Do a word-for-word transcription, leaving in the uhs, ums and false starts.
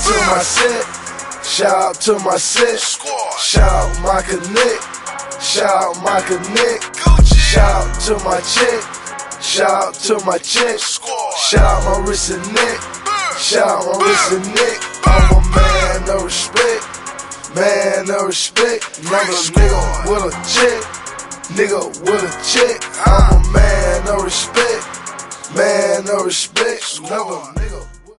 to my set. Shout out to my set. Shout out my connect. Shout out my connect. Shout out to my check. Shout out to my check. Shout out my wrist and neck. Shout out my wrist and neck. I'm a man of respect. Man of respect. Another nigga with a check. Nigga with a check. I'm a man of respect. Man of respect. Another nigga.